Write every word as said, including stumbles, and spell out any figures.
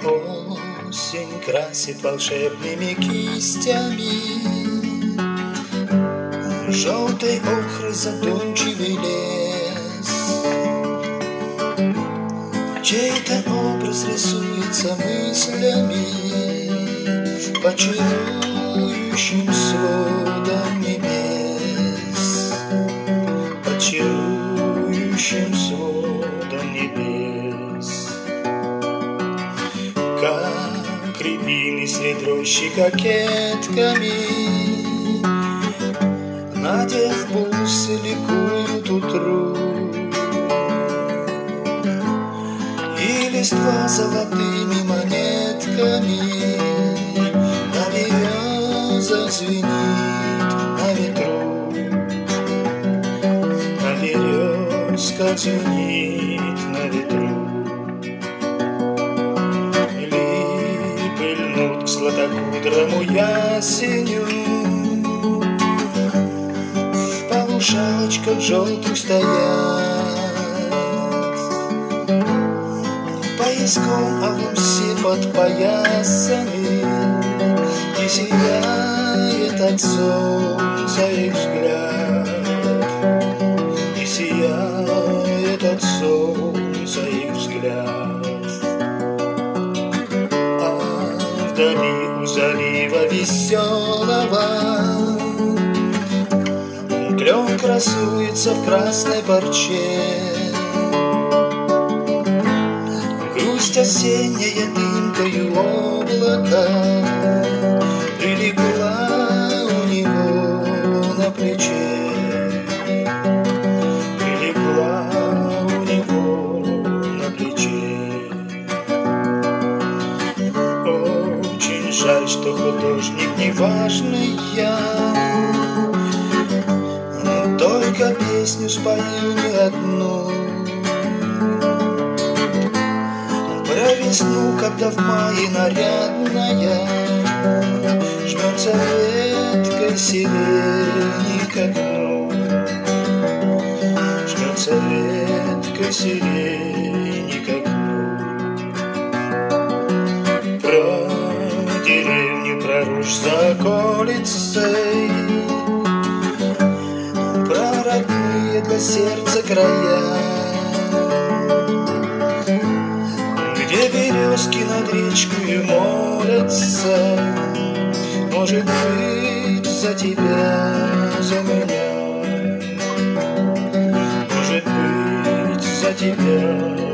Осень красит волшебными кистями, желтой охрой задумчивый лес. Чей-то образ рисуется мыслями по чарующим сводам небес, по чарующим сводам небес. Как рябины средь рощи кокетками, надев бусы, ликуют утру, и листва золотыми монетками на березах звенит на ветру, на березках звенит на ветру. Липы льнут к златокудрому ясеню, в полушалочках желтых стоят, пояском алым все подпоясаны, и сияет от солнца их взгляд, и сияет от солнца их взгляд. А вдали у залива веселого клен красуется в красной парче. Грусть осенняя дымкою облака прилегла у него на плече, прилегла у него на плече. Очень жаль, что художник неважный я, только песню спою не одну про весну, когда в мае нарядная жмется веткой сирени к окну, жмется веткой сирени к окну. Про деревню, про рожь за околицей, про родные для сердца края, где березки над речкою молятся. Может быть, за тебя, за меня, может быть, за тебя.